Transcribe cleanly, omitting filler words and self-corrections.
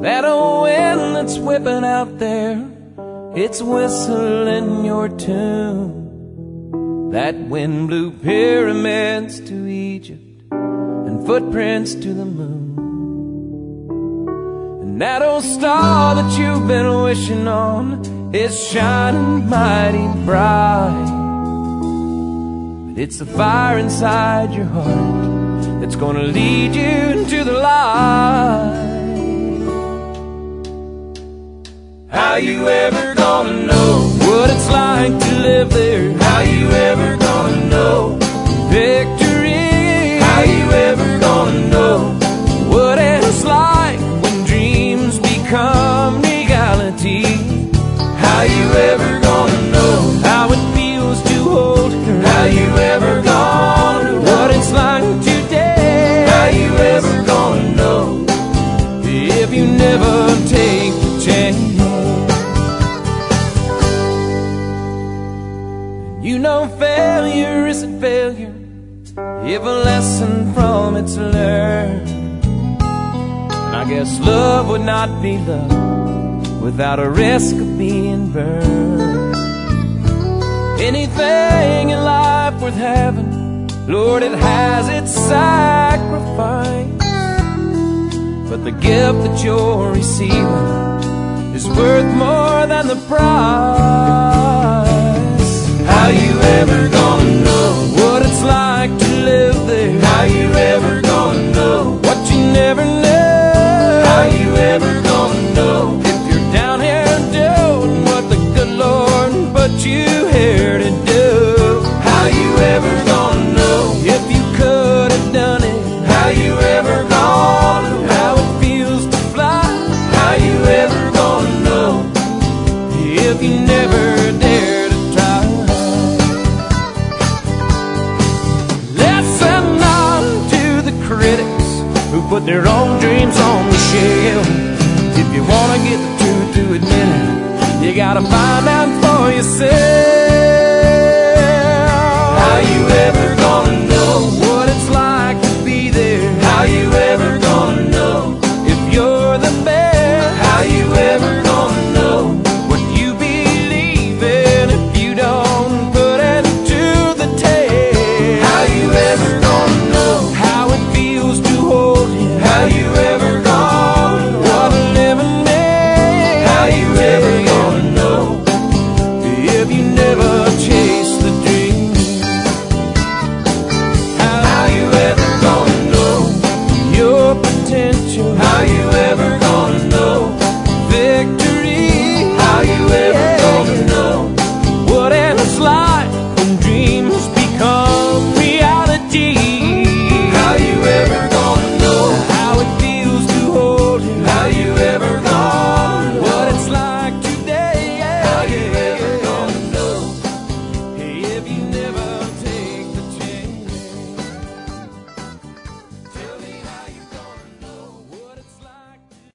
That old wind that's whipping out there, it's whistling your tune. That wind blew pyramids to Egypt and footprints to the moon. And that old star that you've been wishing on is shining mighty bright. But it's the fire inside your heart that's gonna lead you into the light. How you ever gonna know what it's like to live there? How you ever gonna know victory? How you ever gonna know what it's like when dreams become reality? How you ever gonna know how it feels to hold her? How you ever gonna know what it's like today? How you ever gonna know if you never take the chance? You know failure isn't failure if a lesson from it's learned. And I guess love would not be love without a risk of being burned. Anything in life worth having, Lord, it has its sacrifice. But the gift that you're receiving is worth more than the price. How you ever gonna know what it's like to live there? How you ever gonna know what you never knew? How you ever gonna know if you're down here doing what the good Lord put you here to do? How you ever gonna know if you could have done it? How you ever gonna know how it feels to fly? How you ever gonna know if you never dare to try? Critics who put their own dreams on the shelf. If you wanna get the truth to admit it, you gotta find out for yourself. How you ever gonna